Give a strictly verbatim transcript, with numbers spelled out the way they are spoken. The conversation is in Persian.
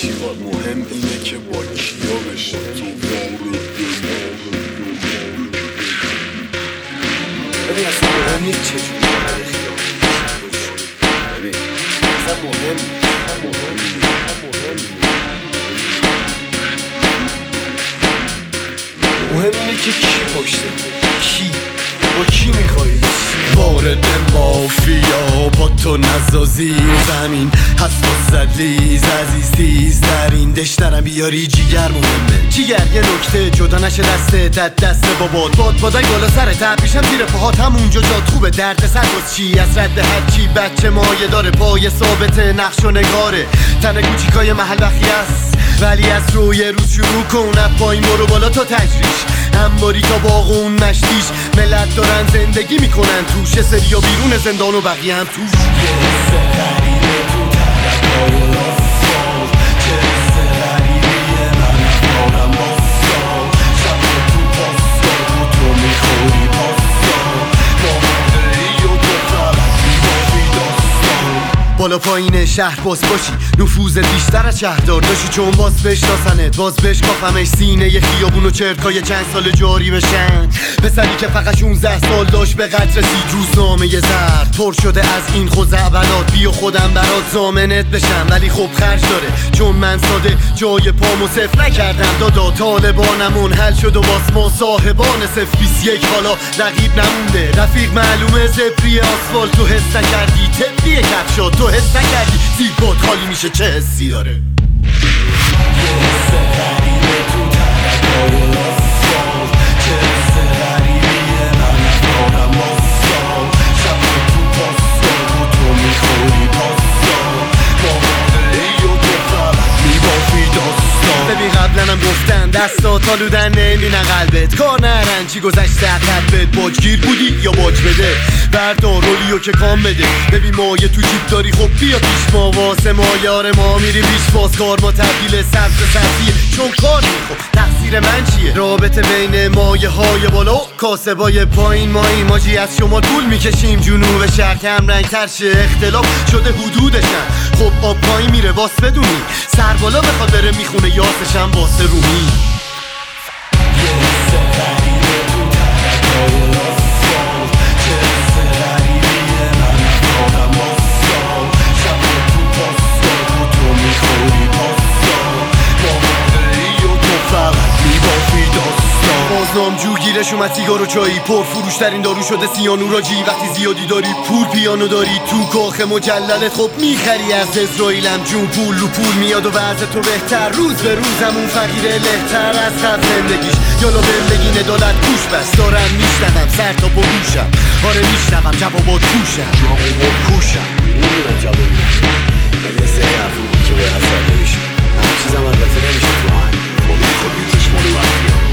بشی. مهم اینه که با کیا بشی تو وارد ببین اصلا مهم نیست چجوری وارد خیابون بشی. ببین اصلا مهم مهم اینه که کی پشته، کی با کی میخوایی وارد مافیا با تو نزازی زمین هست و زدلیز عزیز تیز در این دشترم بیاری جیگر مهمه. جیگر یه نکته جدا نشه دسته دست دست بابات باد بادای بالا سر تب میشم زیر پاهات همونجا جات خوبه. درد سر باز چی از رد هرچی بچه مایه داره پای ثابت نقش و نگاره. تن کوچیکای محل وخی است ولی از روی روز شروع کن اب پایین برو بالا تا تجریش انباری تا باغون مشتیش. ملت دارن زندگی میکنن توش سریا بیرون زندان و بقیه هم توش. بالا پایین شهر باز باشی نفوذ بیشتر از شهردار داشتی چون باز بشناسنت باز بشکافمش سینه ی خیابون و چرکای چند سال جاری بشن. پسری که فقط شونزده سال داشت به قدر رسید روزنامه ی زرد پر شده از این خزعبلات. بیا خودم برات ضامنت بشم ولی خب خرج داره چون من ساده جای پامو صفر نکردم دادا. طالبانمون حل شد و باز ما صاحبان صفر بیست یک حالا رقیب نمونده. رفیق معلومه زبری آسفالت تو حس نکردی تبلی کفشات تو حس نکردی زیبات خالی میشه چه حسی داره. ببین قبلنم گفتن دستات آلودن نمیدن قلبت کار نرن چی گذشته عقبت باجگیر بودی یا باج بده بردار رولیو که کام بده. ببین مایه تو جیب داری خب بیا پیش ما واسه ما یار ما میری پیش باز کار ما تبدیل سبز سبزیه چون کار میخوب تقصیر من چیه. رابطه بین مایه های بالا و کاسبای پایین مایی ماجی از شما طول میکشیم جنوب شرق کم رنگ تر شه اختلاف شده حدودشن. خب آب پایین میره واس بدونی سر بالا بخواد بره میخونه یاسشم واسه رومی. نامجو گیرش اومد سیگار و چایی پر فروش ترین دارو شده سیانوراجی. وقتی زیادی داری پول پیانو داری تو کاخ مجللت خب میخری از اسرائیلم جون پول رو پول میاد و وضع تو بهتر روز به روز همون فقیره لهتر از قبل زندگیش. یالا بندگی ندالت گوش بس دارم میشنوم سر تا با گوشم آره میشنوم جوابات کوشم جوابات کوشم میدونم جوابات ولی از سه حرفون که به حضر نمیشه همه چیزم البته نمیشه تو هنگ خب خب یکیش مولو